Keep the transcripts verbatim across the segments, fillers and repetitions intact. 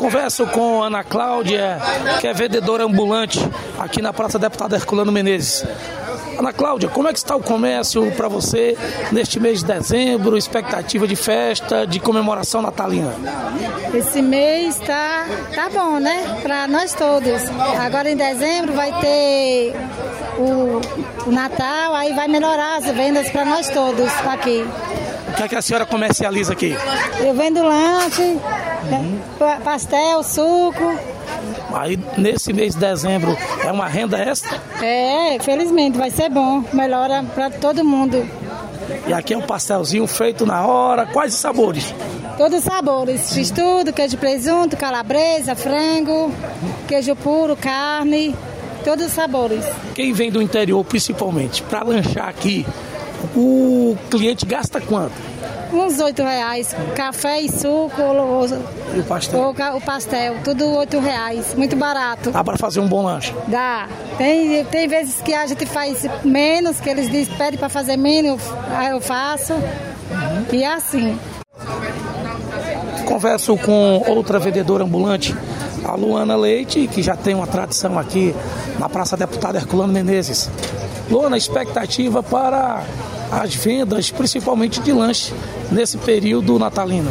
Converso com Ana Cláudia, que é vendedora ambulante aqui na Praça Deputado Herculano Menezes. Ana Cláudia, como é que está o comércio para você neste mês de dezembro, expectativa de festa, de comemoração natalina? Esse mês tá, tá bom, né? Para nós todos. Agora em dezembro vai ter o, o Natal, aí vai melhorar as vendas para nós todos aqui. O que é que a senhora comercializa aqui? Eu vendo lanche, uhum. pastel, suco. Aí nesse mês de dezembro é uma renda extra? É, felizmente vai ser bom, melhora para todo mundo. E aqui é um pastelzinho feito na hora, quais os sabores? Todos os sabores, fiz tudo, queijo presunto, calabresa, frango, queijo puro, carne, todos os sabores. Quem vem do interior principalmente, para lanchar aqui, o cliente gasta quanto? Uns oito reais, café e suco, e o pastel? O, o pastel, tudo oito reais, muito barato. Dá para fazer um bom lanche? Dá, tem, tem vezes que a gente faz menos, que eles dizem, pedem para fazer menos, aí eu faço, uhum. E é assim. Converso com outra vendedora ambulante, a Luana Leite, que já tem uma tradição aqui na Praça Deputado Herculano Menezes. Luana, expectativa para as vendas, principalmente de lanche, nesse período natalino?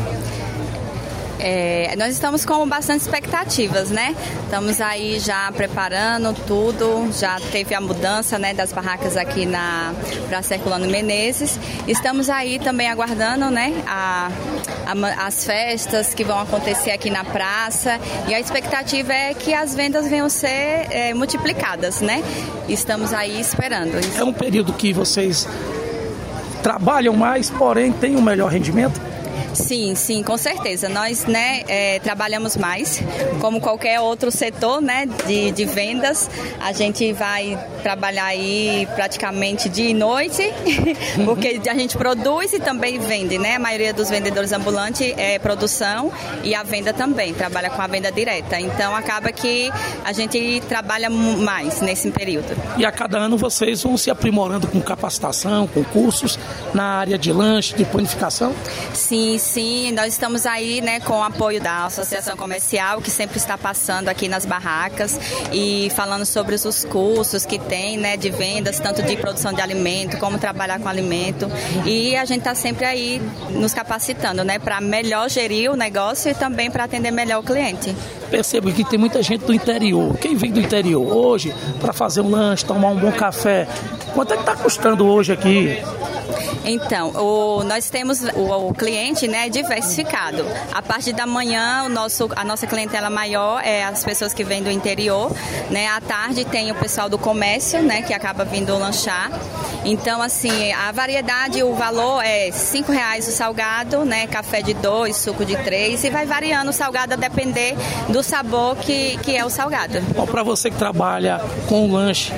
É, nós estamos com bastante expectativas, né? Estamos aí já preparando tudo, já teve a mudança, né, das barracas aqui na Praça Herculano Menezes. Estamos aí também aguardando, né, a, a, as festas que vão acontecer aqui na praça, e a expectativa é que as vendas venham ser é, multiplicadas, né? Estamos aí esperando. É um período que vocês trabalham mais, porém tem um melhor rendimento? Sim, sim, com certeza. Nós, né, é, trabalhamos mais, como qualquer outro setor, né, de, de vendas. A gente vai trabalhar aí praticamente dia e noite, porque a gente produz e também vende, né? A maioria dos vendedores ambulantes é produção e a venda também, trabalha com a venda direta. Então, acaba que a gente trabalha mais nesse período. E a cada ano vocês vão se aprimorando com capacitação, com cursos na área de lanche, de panificação? Sim, sim, nós estamos aí, né, com o apoio da Associação Comercial, que sempre está passando aqui nas barracas e falando sobre os cursos que tem, né, de vendas, tanto de produção de alimento, como trabalhar com alimento. E a gente está sempre aí nos capacitando, né, para melhor gerir o negócio e também para atender melhor o cliente. Percebo que tem muita gente do interior. Quem vem do interior hoje para fazer um lanche, tomar um bom café, quanto é que está custando hoje aqui? Então, o, nós temos o, o cliente, né, diversificado. A parte da manhã, o nosso, a nossa clientela maior é as pessoas que vêm do interior, né? À tarde tem o pessoal do comércio, né, que acaba vindo lanchar. Então, assim, a variedade, o valor é cinco reais o salgado, né? Café de dois, suco de três, e vai variando o salgado a depender do sabor que, que é o salgado. Bom, para você que trabalha com o lanche,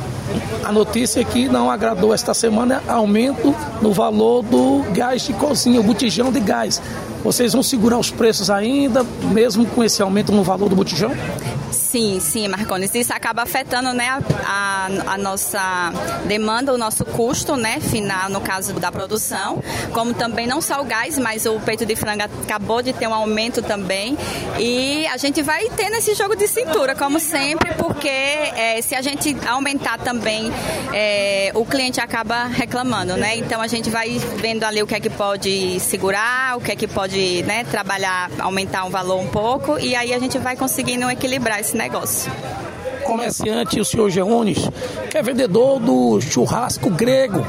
a notícia que não agradou esta semana é aumento no valor do gás de cozinha, o botijão de gás. Vocês vão segurar os preços ainda, mesmo com esse aumento no valor do botijão? Sim, sim, Marcones. Isso acaba afetando, né, a, a, a nossa demanda, o nosso custo, né, final, no caso da produção, como também não só o gás, mas o peito de frango acabou de ter um aumento também. E a gente vai ter nesse jogo de cintura, como sempre, porque é, se a gente aumentar também, é, o cliente acaba reclamando, né? Então a gente vai vendo ali o que é que pode segurar, o que é que pode, né, trabalhar, aumentar um valor um pouco, e aí a gente vai conseguindo equilibrar esse negócio. Comerciante, o senhor Geones, que é vendedor do churrasco grego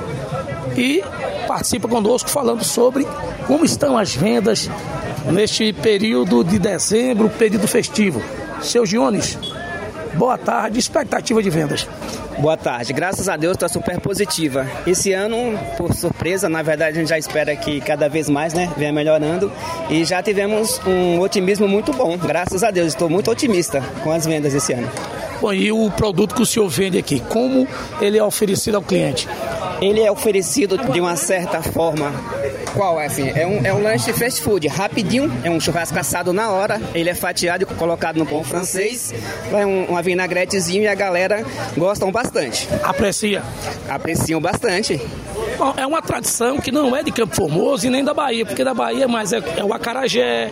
e participa conosco falando sobre como estão as vendas neste período de dezembro, período festivo. Seu Geones, boa tarde, expectativa de vendas. Boa tarde, graças a Deus está super positiva. Esse ano, por surpresa, na verdade a gente já espera que cada vez mais, né, venha melhorando, e já tivemos um otimismo muito bom, graças a Deus, estou muito otimista com as vendas esse ano. Bom, e o produto que o senhor vende aqui, como ele é oferecido ao cliente? Ele é oferecido de uma certa forma. Qual é, assim? É um, é um lanche fast food, rapidinho, é um churrasco assado na hora, ele é fatiado e colocado no pão francês, é um, uma vinagretezinho, e a galera gostam bastante. Aprecia? Apreciam bastante. Bom, é uma tradição que não é de Campo Formoso e nem da Bahia, porque da Bahia mais é, é o acarajé,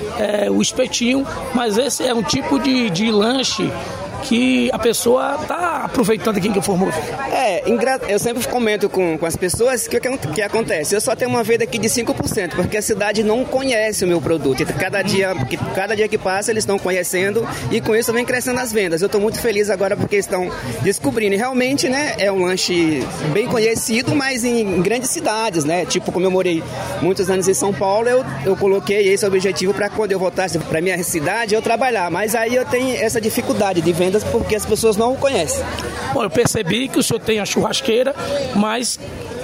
é o espetinho, mas esse é um tipo de, de lanche que a pessoa está aproveitando aqui em Campo Formoso. É, eu sempre comento com, com as pessoas que o que, que acontece. Eu só tenho uma venda aqui de cinco por cento, porque a cidade não conhece o meu produto. Cada dia, cada dia que passa, eles estão conhecendo e com isso vem crescendo as vendas. Eu estou muito feliz agora porque estão descobrindo. E realmente, né, é um lanche bem conhecido, mas em, em grandes cidades, né? Tipo, como eu morei muitos anos em São Paulo, eu, eu coloquei esse objetivo para quando eu voltasse para minha cidade, eu trabalhar. Mas aí eu tenho essa dificuldade de venda porque as pessoas não o conhecem. Bom, eu percebi que o senhor tem a churrasqueira, mas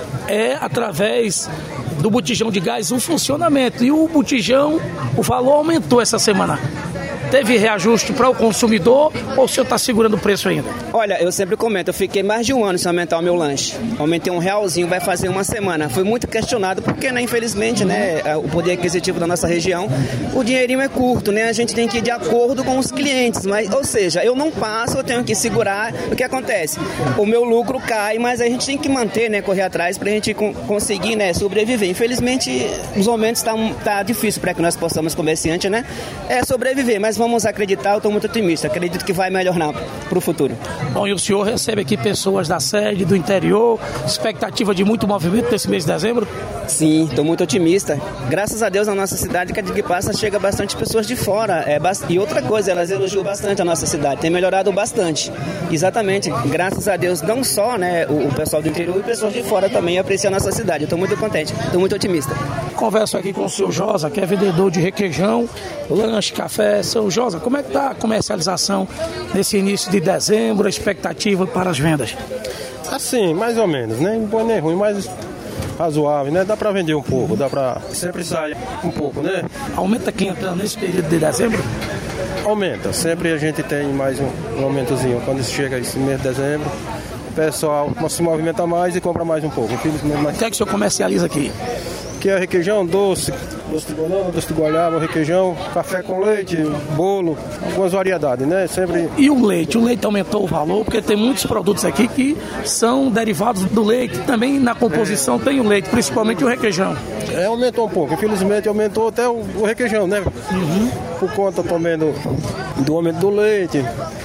é através do botijão de gás o funcionamento. E o botijão, o valor aumentou essa semana. Teve reajuste para o consumidor ou o senhor está segurando o preço ainda? Olha, eu sempre comento, eu fiquei mais de um ano sem aumentar o meu lanche. Aumentei um realzinho, vai fazer uma semana. Fui muito questionado porque, né, infelizmente, né, o poder aquisitivo da nossa região, o dinheirinho é curto, né? A gente tem que ir de acordo com os clientes. Mas, ou seja, eu não passo, eu tenho que segurar. O que acontece? O meu lucro cai, mas a gente tem que manter, né, correr atrás para a gente conseguir, né, sobreviver. Infelizmente, os momentos tá, tá difícil para que nós possamos, comerciante, né, é sobreviver. Mas vamos acreditar, eu estou muito otimista. Acredito que vai melhorar para o futuro. Bom, e o senhor recebe aqui pessoas da sede, do interior, expectativa de muito movimento nesse mês de dezembro? Sim, estou muito otimista. Graças a Deus, na nossa cidade, cada dia que passa, chega bastante pessoas de fora. É, e outra coisa, elas elogiam bastante a nossa cidade, tem melhorado bastante. Exatamente, graças a Deus, não só, né, o, o pessoal do interior e pessoas de fora também apreciam a nossa cidade. Eu estou muito contente, estou muito otimista. Converso aqui com o senhor Josa, que é vendedor de requeijão, lanche, café. Seu Josa, como é que está a comercialização nesse início de dezembro, a expectativa para as vendas? Assim, mais ou menos, né? Não pode nem ruim, mas razoável, né? Dá para vender um pouco, dá para sempre sair um pouco, né? Aumenta quem entra nesse período de dezembro? Aumenta, sempre a gente tem mais um, um aumentozinho. Quando chega esse mês de dezembro, o pessoal se movimenta mais e compra mais um pouco. Infelizmente, mais... O que é que o senhor comercializa aqui? Que é requeijão doce, doce de banana, doce de goiaba, requeijão, café com leite, bolo, algumas variedades, né? Sempre... E o leite? O leite aumentou o valor, porque tem muitos produtos aqui que são derivados do leite. Também na composição é. Tem o leite, principalmente o requeijão. É, aumentou um pouco. Infelizmente aumentou até o, o requeijão, né? Uhum. Por conta também do, do aumento do leite.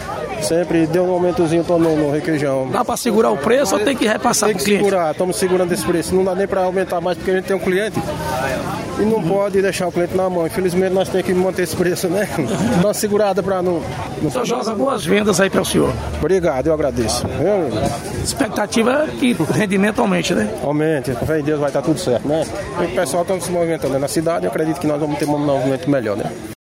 Sempre deu um aumentozinho também no requeijão. Dá para segurar o preço ou tem que repassar para o cliente? Tem que segurar, estamos segurando esse preço. Não dá nem para aumentar mais porque a gente tem um cliente e não uhum. pode deixar o cliente na mão. Infelizmente nós temos que manter esse preço, né? Dá uma segurada para não... não... Seu Josa, boas vendas aí para o senhor. Obrigado, eu agradeço. Eu... Expectativa é que o rendimento aumente, né? Aumente, com fé em Deus vai estar tudo certo, né? E o pessoal está se movimentando na cidade, eu acredito que nós vamos ter um movimento melhor, né?